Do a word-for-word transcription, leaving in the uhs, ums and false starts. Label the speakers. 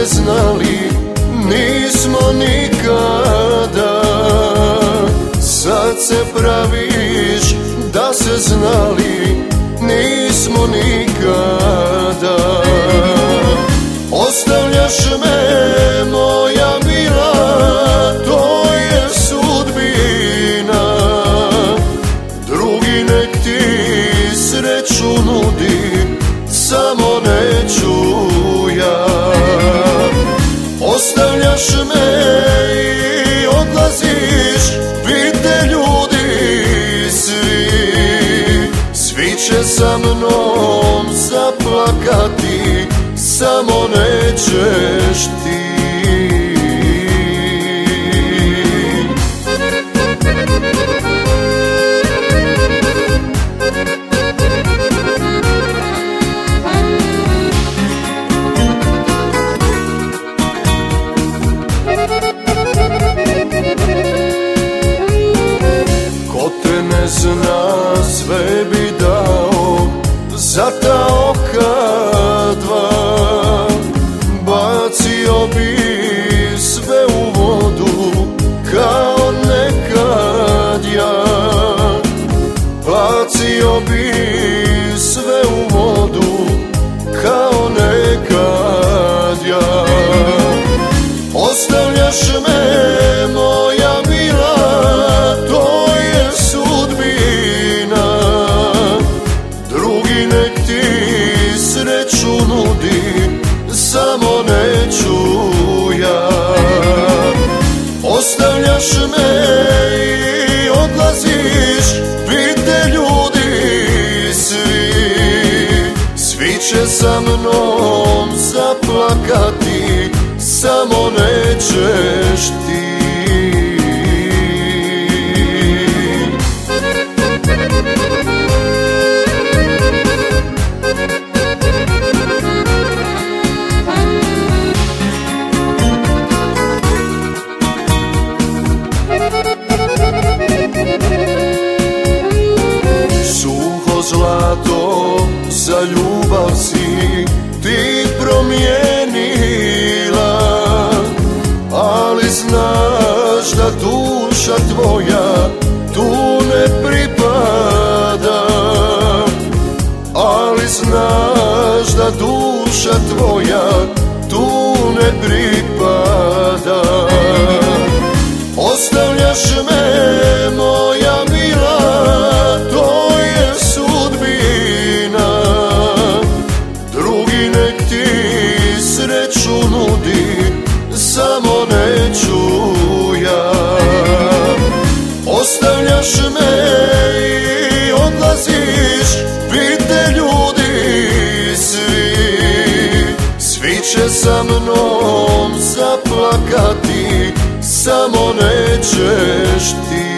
Speaker 1: se znali nismo nikada. Sad se praviš da se znali nismo nikada. Ostavljaš me moja mila, to je sudbina. Drugi nek ti sreću nudi, samo neću ja. Ostavljaš me i odlaziš, vide ljudi svi. Svi će sa mnom zaplakati, samo nećeš ti. Ne zna, sve bi dao za ta oka dva. Bacio bi sve u vodu kao nekad ja. Bacio bi sve u vodu kao nekad ja. Ostavljaš me moja mila, to je sudbina. Drugi nek ti sreću nudi, samo neću ja. Ostavljaš me i odlaziš, vide ljudi svi. Svi će sa mnom zaplakati, samo nećeš ti. Suho zlato za ljubav si ti promijenila, ali znaš da duša tvoja tu ne pripada. Ali znaš da duša tvoja tu ne pripada. Ostavljaš me moja mila, to je sudbina. Drugi nek ti sreću nudi, samo neću ja. Ostavljaš me i odlaziš, vide ljudi svi. Svi će sa mnom zaplakati, samo nećeš ti.